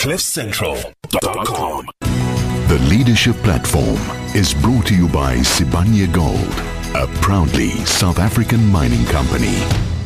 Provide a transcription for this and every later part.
CliffCentral.com. The Leadership Platform is brought to you by Sibanye Gold, a proudly South African mining company.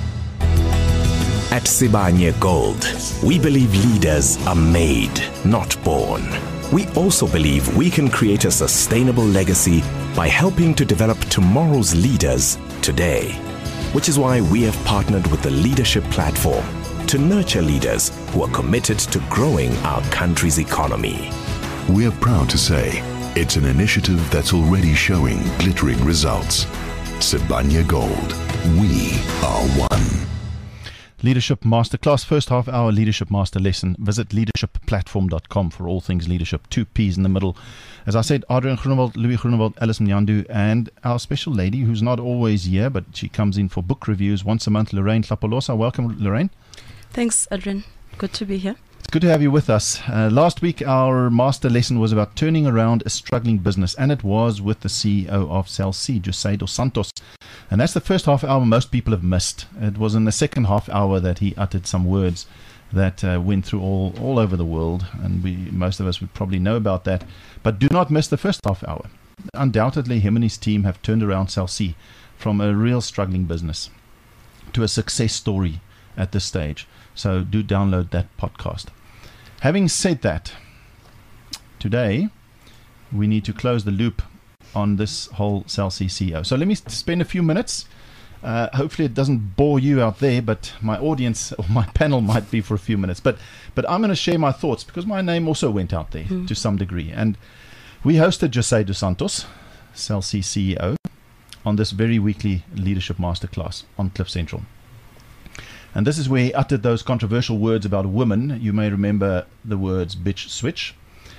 At Sibanye Gold, we believe leaders are made, not born. We also believe we can create a sustainable legacy by helping to develop tomorrow's leaders today. Which is why we have partnered with the Leadership Platform to nurture leaders who are committed to growing our country's economy. We are proud to say it's an initiative that's already showing glittering results. Sibanye Gold, we are one. Leadership Masterclass, first half hour Leadership Master Lesson. Visit leadershipplatform.com for all things leadership. 2 P's in the middle. As I said, Adrian Groenewald, Louis Groenewald, Alice Mnyandu, and our special lady who's not always here, but she comes in for book reviews once a month, Lorraine Tlapolosa. Welcome, Lorraine. Thanks, Adrian. Good to be here. It's good to have you with us. Last week, our master lesson was about turning around a struggling business, and it was with the CEO of Cell C, José dos Santos. And that's the first half hour most people have missed. It was in the second half hour that he uttered some words that went through all over the world, and most of us would probably know about that. But do not miss the first half hour. Undoubtedly, him and his team have turned around Cell C from a real struggling business to a success story at this stage. So do download that podcast. Having said that, today we need to close the loop on this whole Cell C CEO. So let me spend a few minutes. Hopefully it doesn't bore you out there, but my audience or my panel might be for a few minutes. But I'm going to share my thoughts because my name also went out there to some degree. And we hosted José dos Santos, Cell C CEO, on this very weekly Leadership Masterclass on Cliff Central. And this is where he uttered those controversial words about women. You may remember the words bitch switch.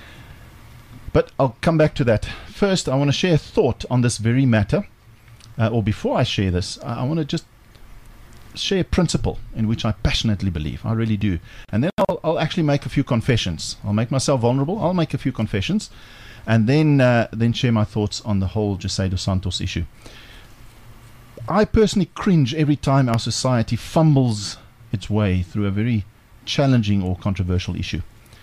But I'll come back to that. First, I want to share a thought on this very matter. Or before I share this, I want to just share a principle in which I passionately believe. I really do. And then I'll actually make a few confessions. I'll make myself vulnerable. I'll make a few confessions. And then share my thoughts on the whole José dos Santos issue. I personally cringe every time our society fumbles its way through a very challenging or controversial issue,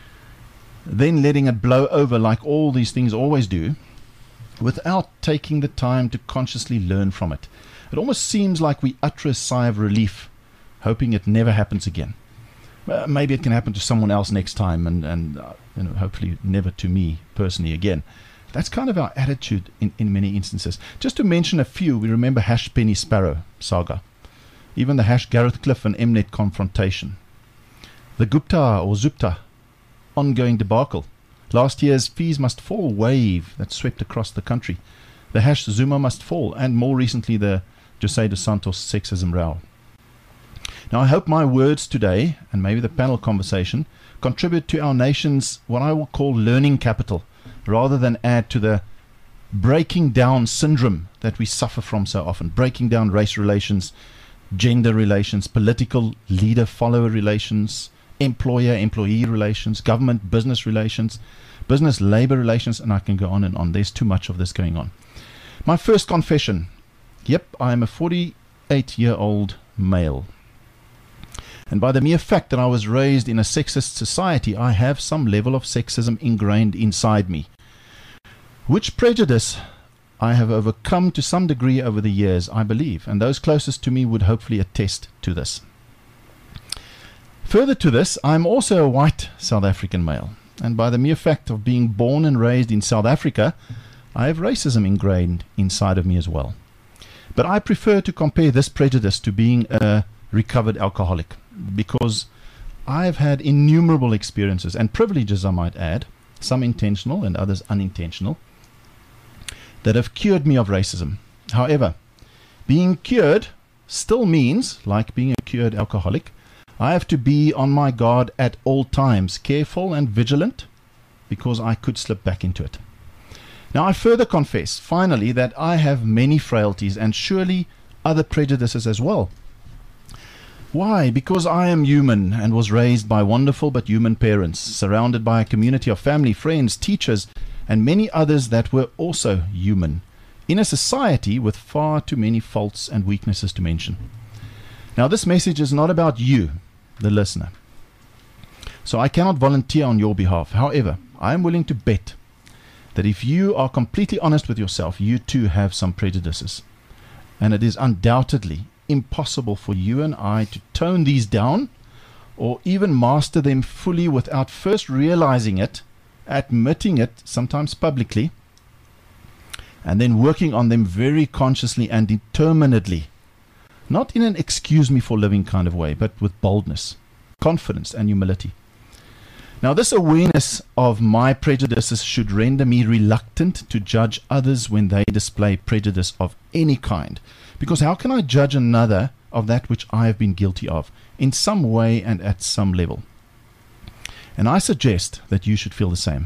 then letting it blow over like all these things always do, without taking the time to consciously learn from it. It almost seems like we utter a sigh of relief, hoping it never happens again. Maybe it can happen to someone else next time, and hopefully never to me personally again. That's kind of our attitude in many instances. Just to mention a few, we remember Hash Penny Sparrow saga, even the Hash Gareth Cliff and Mnet confrontation, the Gupta or Zupta ongoing debacle, last year's Fees Must Fall wave that swept across the country, the Hash Zuma Must Fall, and more recently the José dos Santos sexism row. Now I hope my words today, and maybe the panel conversation, contribute to our nation's what I will call learning capital, rather than add to the breaking down syndrome that we suffer from so often. Breaking down race relations, gender relations, political leader-follower relations, employer-employee relations, government-business relations, business-labor relations, and I can go on and on. There's too much of this going on. My first confession. Yep, I am a 48-year-old male. And by the mere fact that I was raised in a sexist society, I have some level of sexism ingrained inside me, which prejudice I have overcome to some degree over the years, I believe, and those closest to me would hopefully attest to this. Further to this, I am also a white South African male, and by the mere fact of being born and raised in South Africa, I have racism ingrained inside of me as well. But I prefer to compare this prejudice to being a recovered alcoholic, because I've had innumerable experiences and privileges, I might add, some intentional and others unintentional, that have cured me of racism. However, being cured still means, like being a cured alcoholic, I have to be on my guard at all times, careful and vigilant, because I could slip back into it. Now I further confess, finally, that I have many frailties and surely other prejudices as well. Why? Because I am human and was raised by wonderful but human parents, surrounded by a community of family, friends, teachers, and many others that were also human, in a society with far too many faults and weaknesses to mention. Now, this message is not about you, the listener. So I cannot volunteer on your behalf. However, I am willing to bet that if you are completely honest with yourself, you too have some prejudices. And it is undoubtedly impossible for you and I to tone these down or even master them fully without first realizing it, admitting it, sometimes publicly, and then working on them very consciously and determinedly. Not in an excuse me for living kind of way, but with boldness, confidence, and humility. Now, this awareness of my prejudices should render me reluctant to judge others when they display prejudice of any kind. Because how can I judge another of that which I have been guilty of, in some way and at some level? And I suggest that you should feel the same.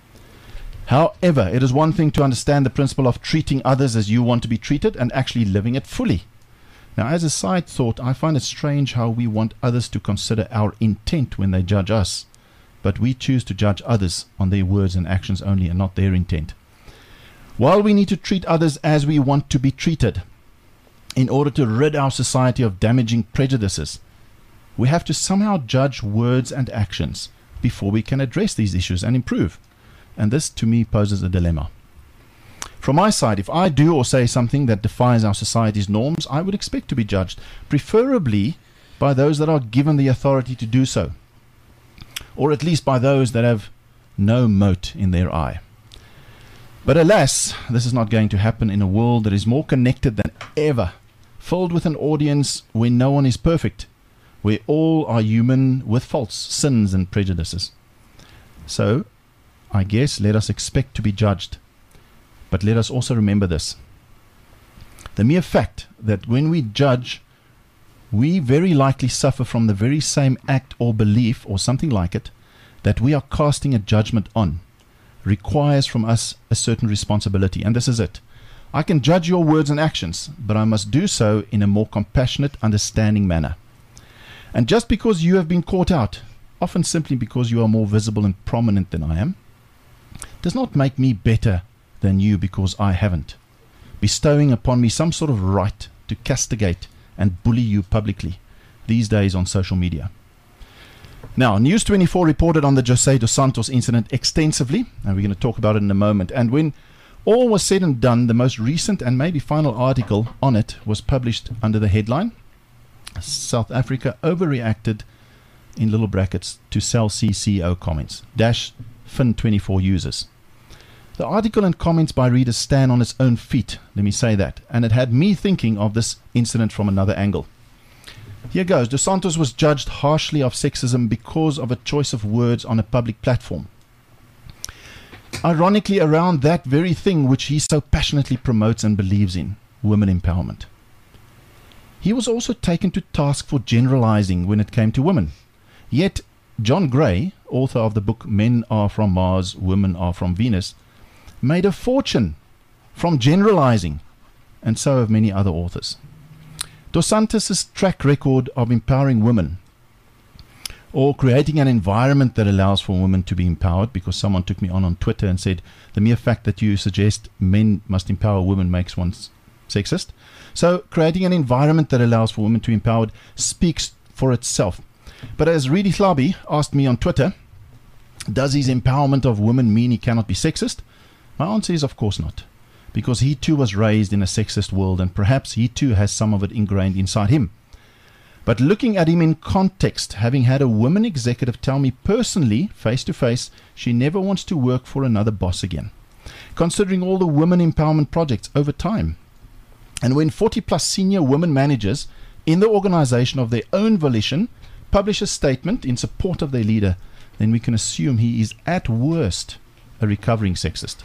However, it is one thing to understand the principle of treating others as you want to be treated and actually living it fully. Now, as a side thought, I find it strange how we want others to consider our intent when they judge us, but we choose to judge others on their words and actions only and not their intent. While we need to treat others as we want to be treated in order to rid our society of damaging prejudices, we have to somehow judge words and actions before we can address these issues and improve. And this, to me, poses a dilemma. From my side, if I do or say something that defies our society's norms, I would expect to be judged, preferably by those that are given the authority to do so, or at least by those that have no mote in their eye. But alas, this is not going to happen in a world that is more connected than ever, filled with an audience where no one is perfect, where all are human with faults, sins, and prejudices. So, I guess let us expect to be judged. But let us also remember this. The mere fact that when we judge, we very likely suffer from the very same act or belief or something like it that we are casting a judgment on, requires from us a certain responsibility. And this is it. I can judge your words and actions, but I must do so in a more compassionate, understanding manner. And just because you have been caught out, often simply because you are more visible and prominent than I am, does not make me better than you because I haven't, bestowing upon me some sort of right to castigate and bully you publicly these days on social media. Now, News 24 reported on the José dos Santos incident extensively, and we're going to talk about it in a moment. And when all was said and done, the most recent and maybe final article on it was published under the headline, South Africa overreacted, in little brackets, to Cell C CEO comments, -Fin24 users. The article and comments by readers stand on its own feet, let me say that, and it had me thinking of this incident from another angle. Here goes. Dos Santos was judged harshly of sexism because of a choice of words on a public platform. Ironically, around that very thing which he so passionately promotes and believes in, women empowerment. He was also taken to task for generalizing when it came to women. Yet, John Gray, author of the book Men Are From Mars, Women Are From Venus, made a fortune from generalizing, and so have many other authors. Dos Santos' track record of empowering women, or creating an environment that allows for women to be empowered, because someone took me on Twitter and said, the mere fact that you suggest men must empower women makes one sexist. So creating an environment that allows for women to be empowered speaks for itself. But as Rudi Hlabi asked me on Twitter, does his empowerment of women mean he cannot be sexist? My answer is of course not, because he too was raised in a sexist world, and perhaps he too has some of it ingrained inside him. But looking at him in context, having had a woman executive tell me personally, face to face, she never wants to work for another boss again, considering all the women empowerment projects over time. And when 40 plus senior women managers in the organization of their own volition publish a statement in support of their leader, then we can assume he is at worst a recovering sexist.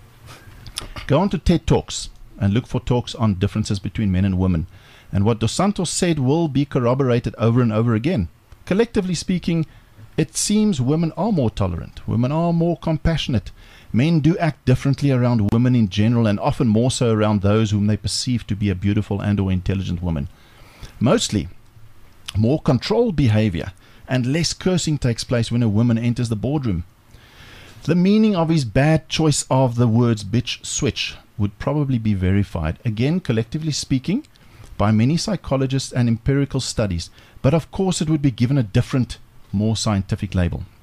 Go on to TED Talks and look for talks on differences between men and women. And what Dos Santos said will be corroborated over and over again. Collectively speaking, it seems women are more tolerant. Women are more compassionate. Men do act differently around women in general, and often more so around those whom they perceive to be a beautiful and or intelligent woman. Mostly, more controlled behavior and less cursing takes place when a woman enters the boardroom. The meaning of his bad choice of the words bitch switch would probably be verified, again collectively speaking, by many psychologists and empirical studies, but of course it would be given a different, more scientific label.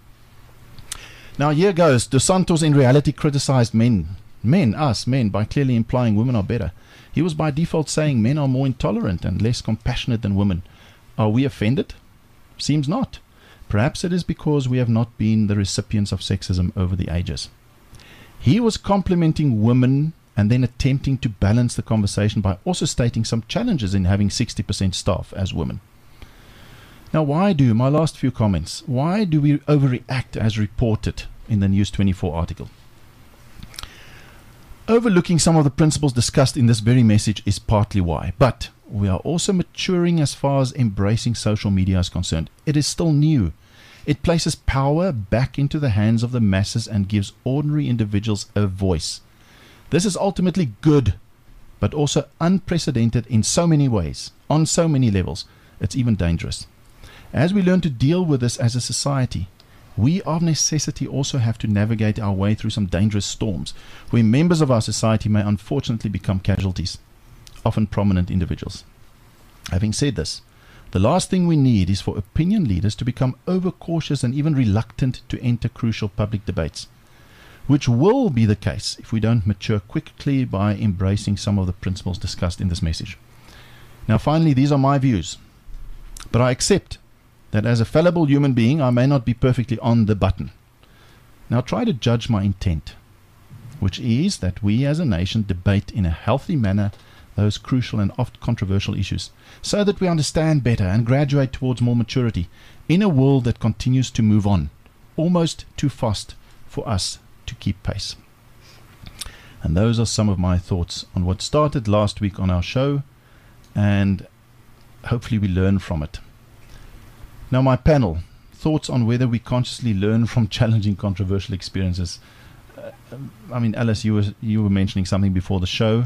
Now here goes. Dos Santos in reality criticized us men, by clearly implying women are better. He was by default saying men are more intolerant and less compassionate than women. Are we offended? Seems not. Perhaps it is because we have not been the recipients of sexism over the ages. He was complimenting women and then attempting to balance the conversation by also stating some challenges in having 60% staff as women. Now, why do we overreact as reported in the News 24 article? Overlooking some of the principles discussed in this very message is partly why, but we are also maturing as far as embracing social media is concerned. It is still new. It places power back into the hands of the masses and gives ordinary individuals a voice. This is ultimately good, but also unprecedented in so many ways, on so many levels. It's even dangerous. As we learn to deal with this as a society, we of necessity also have to navigate our way through some dangerous storms, where members of our society may unfortunately become casualties, often prominent individuals. Having said this, the last thing we need is for opinion leaders to become overcautious and even reluctant to enter crucial public debates, which will be the case if we don't mature quickly by embracing some of the principles discussed in this message. Now finally, these are my views, but I accept that as a fallible human being, I may not be perfectly on the button. Now try to judge my intent, which is that we as a nation debate in a healthy manner those crucial and oft controversial issues, so that we understand better and graduate towards more maturity in a world that continues to move on, almost too fast for us to keep pace. And those are some of my thoughts on what started last week on our show, and hopefully we learn from it. Now my panel, thoughts on whether we consciously learn from challenging controversial experiences. Alice, you were mentioning something before the show,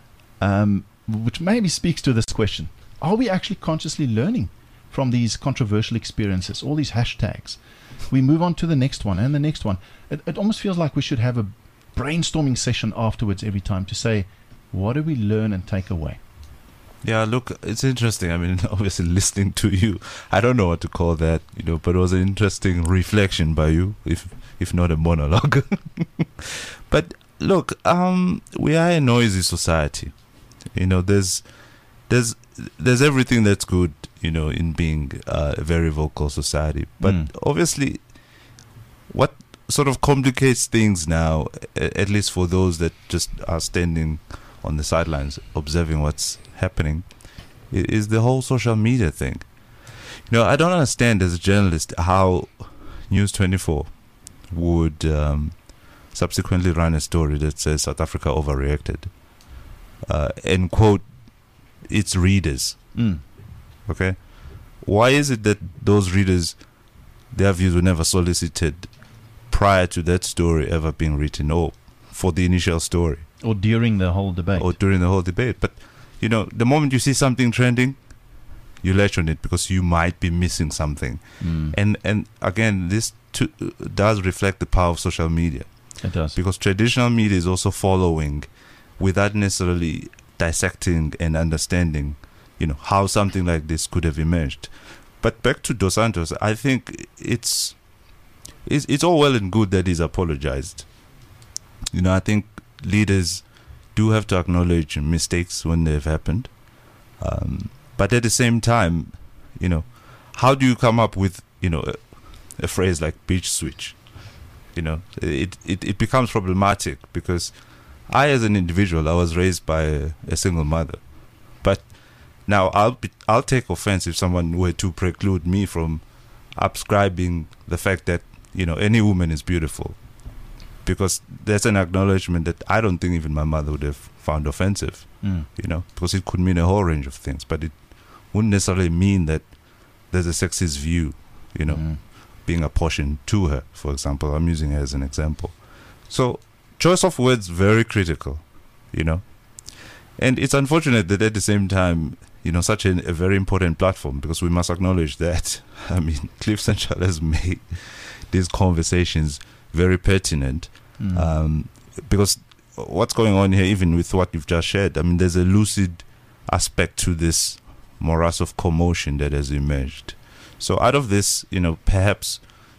which maybe speaks to this question. Are we actually consciously learning from these controversial experiences, all these hashtags? We move on to the next one and the next one. It almost feels like we should have a brainstorming session afterwards every time to say, what do we learn and take away? Yeah, look, it's interesting. Obviously listening to you, I don't know what to call that, but it was an interesting reflection by you, if not a monologue. But look, we are a noisy society. There's everything that's good, in being a very vocal society. But obviously, what sort of complicates things now, at least for those that just are standing on the sidelines observing what's happening, is the whole social media thing. I don't understand as a journalist how News 24 would subsequently run a story that says South Africa overreacted and quote its readers. Okay, why is it that those readers, their views were never solicited prior to that story ever being written, or for the initial story, or during the whole debate? But the moment you see something trending, you latch on it because you might be missing something. And again, this does reflect the power of social media. It does, because traditional media is also following without necessarily dissecting and understanding how something like this could have emerged. But back to Dos Santos, I think it's all well and good that he's apologized. I think leaders do have to acknowledge mistakes when they've happened, but at the same time, how do you come up with a phrase like beach switch? It becomes problematic, because I, as an individual, I was raised by a single mother, but now I'll take offense if someone were to preclude me from ascribing the fact that any woman is beautiful, because there's an acknowledgement that I don't think even my mother would have found offensive, because it could mean a whole range of things, but it wouldn't necessarily mean that there's a sexist view, being apportioned to her, for example. I'm using her as an example. So choice of words, very critical, and it's unfortunate that at the same time, such a very important platform, because we must acknowledge that, Cliff Central has made these conversations very pertinent, because what's going on here, even with what you've just shared, there's a lucid aspect to this morass of commotion that has emerged. So out of this, perhaps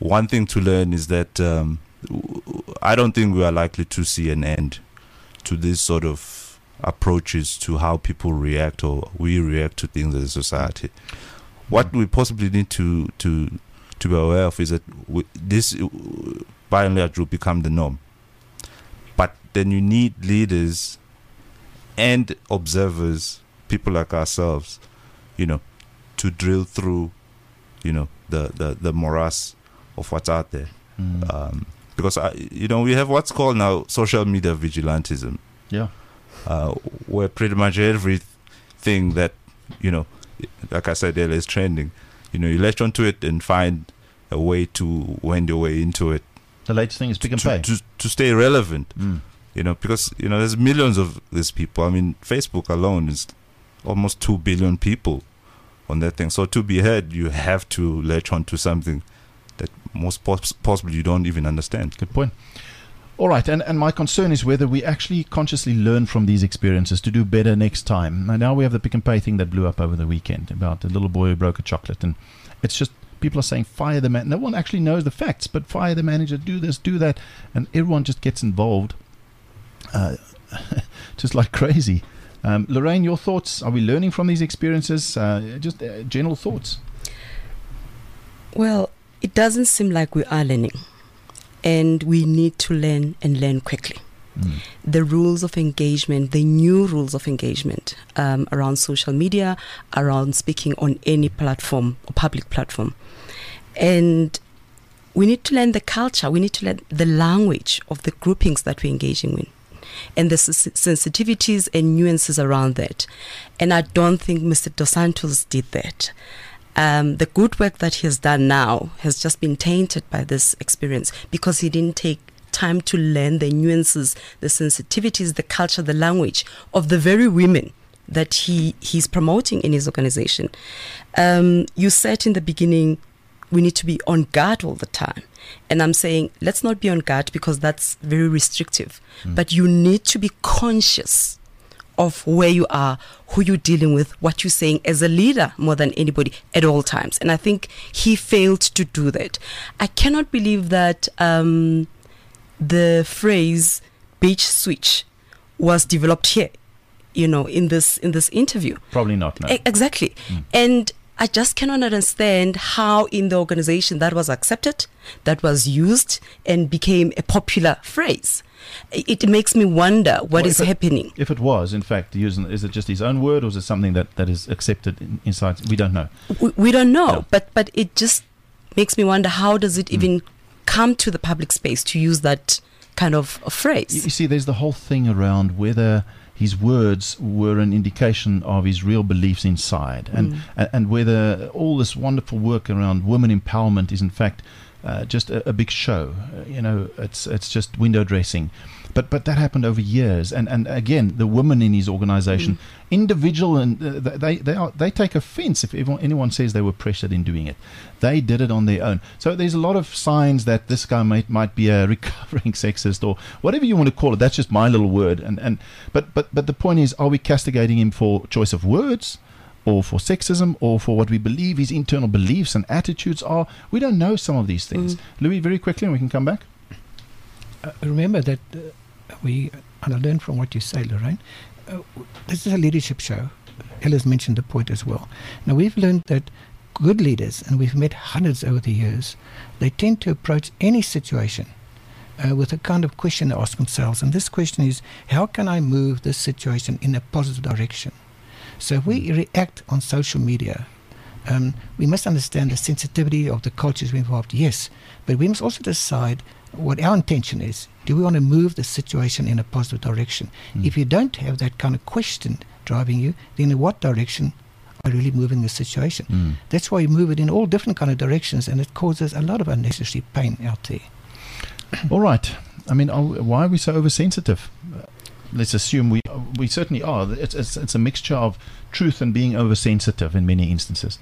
one thing to learn is that I don't think we are likely to see an end to this sort of approaches to how people react or we react to things as a society. What we possibly need to be aware of is that this by and large will become the norm. But then you need leaders and observers, people like ourselves, to drill through, the morass of what's out there. Because, we have what's called now social media vigilantism. Yeah. Where pretty much everything that, like I said earlier, is trending. You latch onto it and find a way to wend your way into it. The latest thing is Pick and Pay. To stay relevant. Because, there's millions of these people. I mean, Facebook alone is almost 2 billion people on that thing. So to be heard, you have to latch onto something that most possibly you don't even understand. Good point. All right, and my concern is whether we actually consciously learn from these experiences to do better next time. And now we have the Pick and Pay thing that blew up over the weekend about the little boy who broke a chocolate. And it's just, people are saying, fire the man. No one actually knows the facts, but fire the manager, do this, do that. And everyone just gets involved just like crazy. Lorraine, your thoughts? Are we learning from these experiences? Just general thoughts. Well, it doesn't seem like we are learning. And we need to learn and learn quickly. The rules of engagement, the new rules of engagement around social media, around speaking on any platform or public platform. And we need to learn the culture, we need to learn the language of the groupings that we're engaging in and the sensitivities and nuances around that. And I don't think Mr. Dos Santos did that. The good work that he has done now has just been tainted by this experience because he didn't take time to learn the nuances, the sensitivities, the culture, the language of the very women that he's promoting in his organization. You said in the beginning, we need to be on guard all the time. And I'm saying, let's not be on guard because that's very restrictive. But you need to be conscious of where you are, who you're dealing with, what you're saying as a leader more than anybody at all times. And I think he failed to do that. I cannot believe that the phrase beach switch was developed here, in this interview. Probably not, no. Exactly. And I just cannot understand how in the organization that was accepted, that was used and became a popular phrase. It makes me wonder what is happening. If it was, in fact, is it just his own word or is it something that is accepted inside? We don't know. We don't know, no. But it just makes me wonder, how does it even come to the public space to use that kind of a phrase? You see, there's the whole thing around whether his words were an indication of his real beliefs inside and whether all this wonderful work around women empowerment is in fact just a big show. It's just window dressing. But that happened over years, and again, the women in his organization, individual, and they take offense if anyone says they were pressured in doing it. They did it on their own. So there's a lot of signs that this guy might be a recovering sexist or whatever you want to call it. That's just my little word. But the point is, are we castigating him for choice of words, or for sexism, or for what we believe his internal beliefs and attitudes are? We don't know some of these things. Louis, very quickly, and we can come back. Remember that and I learned from what you say, Lorraine, this is a leadership show. Ella's mentioned the point as well. Now, we've learned that good leaders, and we've met hundreds over the years, they tend to approach any situation with a kind of question they ask themselves. And this question is, how can I move this situation in a positive direction? So if we react on social media, we must understand the sensitivity of the cultures we're involved, yes, but we must also decide what our intention is. Do we want to move the situation in a positive direction? If you don't have that kind of question driving you, then in what direction are you really moving the situation? That's why you move it in all different kind of directions, and it causes a lot of unnecessary pain out there. All right. I mean, why are we so oversensitive? Let's assume we certainly are. It's a mixture of truth and being oversensitive in many instances.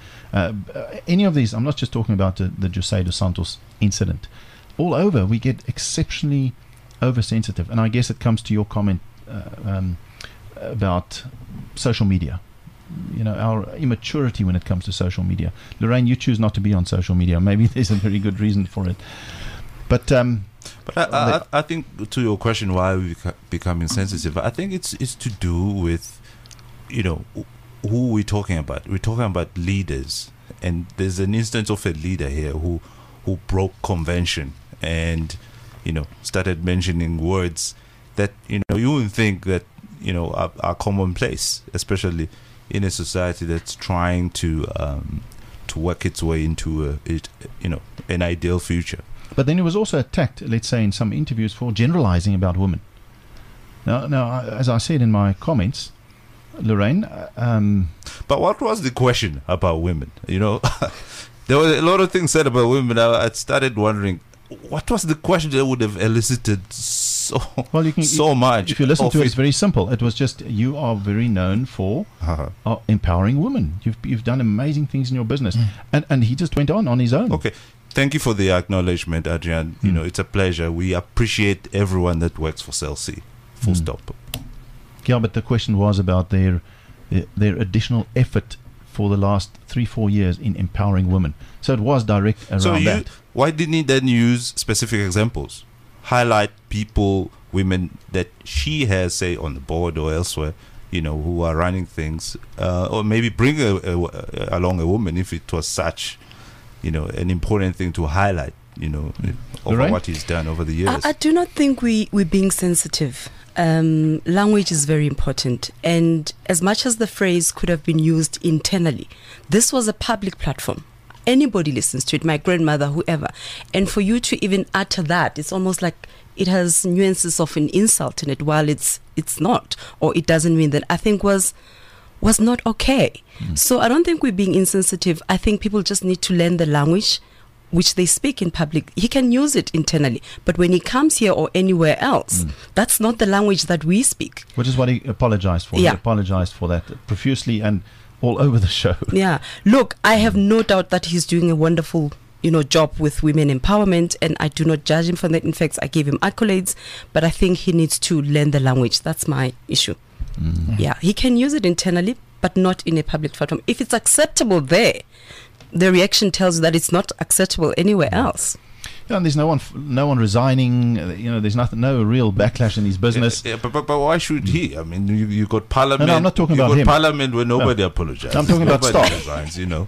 Any of these, I'm not just talking about the José dos Santos incident. All over, we get exceptionally oversensitive. And I guess it comes to your comment about social media. our immaturity when it comes to social media. Lorraine, you choose not to be on social media. Maybe there's a very good reason for it. But I think to your question, why we become insensitive, I think it's to do with, who we're talking about. We're talking about leaders, and there's an instance of a leader here who broke convention and started mentioning words that you wouldn't think that are commonplace, especially in a society that's trying to work its way into an ideal future. But then he was also attacked, let's say, in some interviews for generalizing about women. Now, as I said in my comments, Lorraine. But what was the question about women? There were a lot of things said about women. I started wondering, what was the question that would have elicited so much? If you listen to it, it's very simple. It was just, you are very known for empowering women. You've done amazing things in your business. And he just went on his own. Okay. Thank you for the acknowledgement, Adrian. It's a pleasure. We appreciate everyone that works for Cell C. Full stop. Yeah, but the question was about their additional effort for the last 3-4 years in empowering women. So it was direct around that. Why didn't he then use specific examples? Highlight people, women that she has, say, on the board or elsewhere, who are running things. Or maybe bring along a woman if it was such an important thing to highlight, over what he's done over the years. I do not think we're being sensitive. Language is very important. And as much as the phrase could have been used internally, this was a public platform. Anybody listens to it, my grandmother, whoever. And for you to even utter that, it's almost like it has nuances of an insult in it, while it's not, or it doesn't mean that, I think was not okay. So I don't think we're being insensitive. I think people just need to learn the language which they speak in public. He can use it internally, but when he comes here or anywhere else, that's not the language that we speak. Which is what he apologized for. Yeah. He apologized for that profusely and all over the show. Yeah. Look, I have no doubt that he's doing a wonderful job with women empowerment, and I do not judge him for that. In fact, I give him accolades, but I think he needs to learn the language. That's my issue. Yeah, he can use it internally, but not in a public platform. If it's acceptable there, the reaction tells you that it's not acceptable anywhere else. Yeah, and there's no one resigning. There's no real backlash in his business. Yeah, but why should he? I mean, you got Parliament. No, I'm not talking about him. Parliament where nobody apologizes. I'm talking about staff. Resigns, Yeah.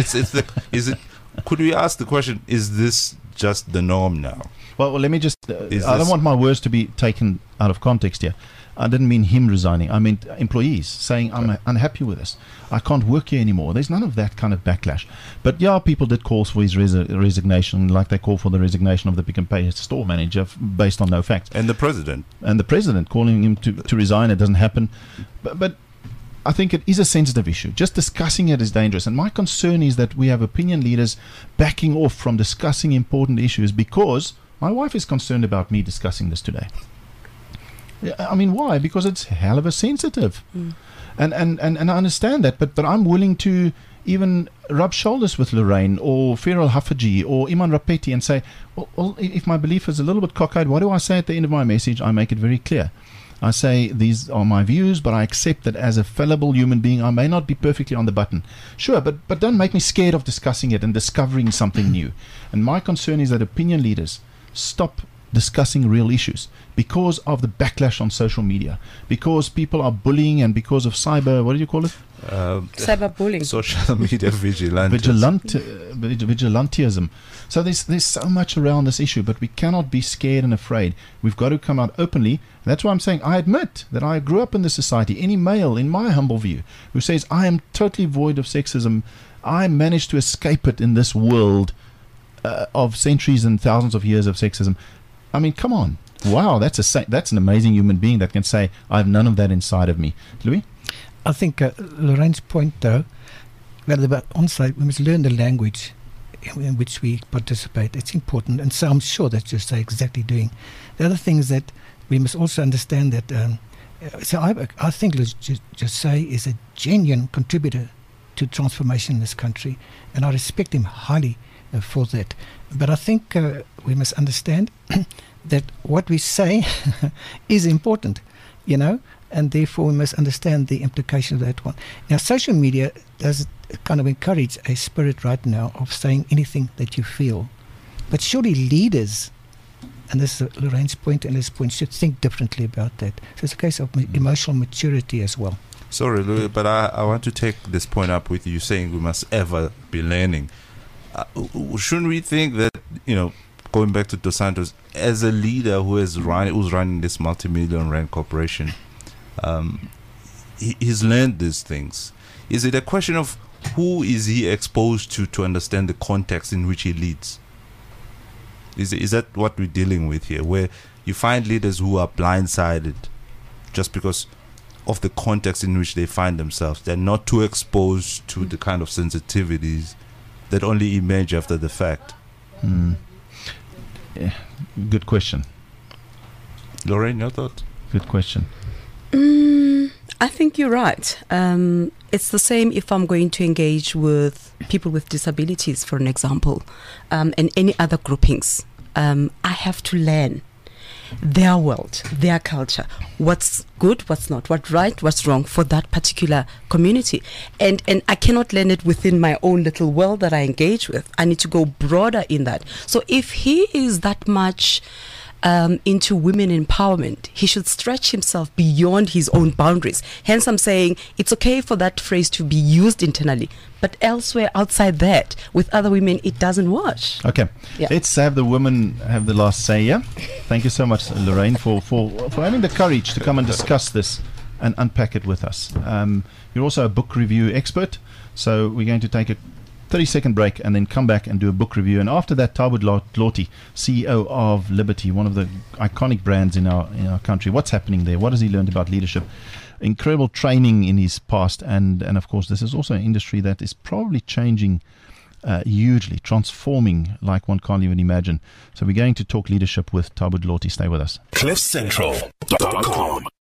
Is it? Could we ask the question? Is this just the norm now? Well, let me just. I don't want my words to be taken out of context here. I didn't mean him resigning. I meant employees saying, I'm unhappy with this. I can't work here anymore. There's none of that kind of backlash. But yeah, people did call for his resignation, like they call for the resignation of the Pick n Pay store manager based on no facts. And the president. Calling him to resign. It doesn't happen. But I think it is a sensitive issue. Just discussing it is dangerous. And my concern is that we have opinion leaders backing off from discussing important issues because my wife is concerned about me discussing this today. I mean, why? Because it's hell of a sensitive. And I understand that, but I'm willing to even rub shoulders with Lorraine or Feral Hafaji or Iman Rapeti and say, well, if my belief is a little bit cockeyed, what do I say at the end of my message? I make it very clear. I say, these are my views, but I accept that as a fallible human being, I may not be perfectly on the button. Sure, but don't make me scared of discussing it and discovering something new. And my concern is that opinion leaders stop discussing real issues because of the backlash on social media, because people are bullying, and because of cyber, what do you call it? Cyberbullying. Social media vigilantism. So there's so much around this issue, but we cannot be scared and afraid. We've got to come out openly. That's why I'm saying I admit that I grew up in this society. Any male, in my humble view, who says I am totally void of sexism, I managed to escape it in this world of centuries and thousands of years of sexism. I mean, come on. Wow, that's an amazing human being that can say, I have none of that inside of me. Louis? I think Lorraine's point, though, that about on-site, we must learn the language in which we participate. It's important, and so I'm sure that's just exactly doing. The other thing is that we must also understand that, so I think José is a genuine contributor to transformation in this country, and I respect him highly for that. But I think we must understand that what we say is important. and therefore we must understand the implication of that one. Now, social media does kind of encourage a spirit right now of saying anything that you feel. But surely leaders, and this is Lorraine's point and Liz' point, should think differently about that. So it's a case of emotional maturity as well. Sorry, Louis, but I want to take this point up with you saying we must ever be learning. Shouldn't we think that, going back to Dos Santos, as a leader who's running this multi-million rand corporation, he's learned these things. Is it a question of who is he exposed to understand the context in which he leads? Is that what we're dealing with here, where you find leaders who are blindsided just because of the context in which they find themselves? They're not too exposed to the kind of sensitivities that only emerge after the fact. Yeah, good question. Lorraine, your thoughts? Good question. I think you're right. It's the same if I'm going to engage with people with disabilities, for an example, and any other groupings. I have to learn their world, their culture, what's good, what's not, what's right, what's wrong for that particular community. And I cannot learn it within my own little world that I engage with. I need to go broader in that. So if he is that much into women empowerment, he should stretch himself beyond his own boundaries. Hence, I'm saying it's okay for that phrase to be used internally, but elsewhere outside that, with other women, it doesn't wash. Okay, let's have the women have the last say. Yeah, thank you so much, Lorraine, for having the courage to come and discuss this and unpack it with us. You're also a book review expert, so we're going to take a 30-second break and then come back and do a book review. And after that, Thabo Dloti, CEO of Liberty, one of the iconic brands in our country. What's happening there? What has he learned about leadership? Incredible training in his past, and of course, this is also an industry that is probably changing hugely, transforming like one can't even imagine. So we're going to talk leadership with Thabo Dloti. Stay with us. CliffCentral.com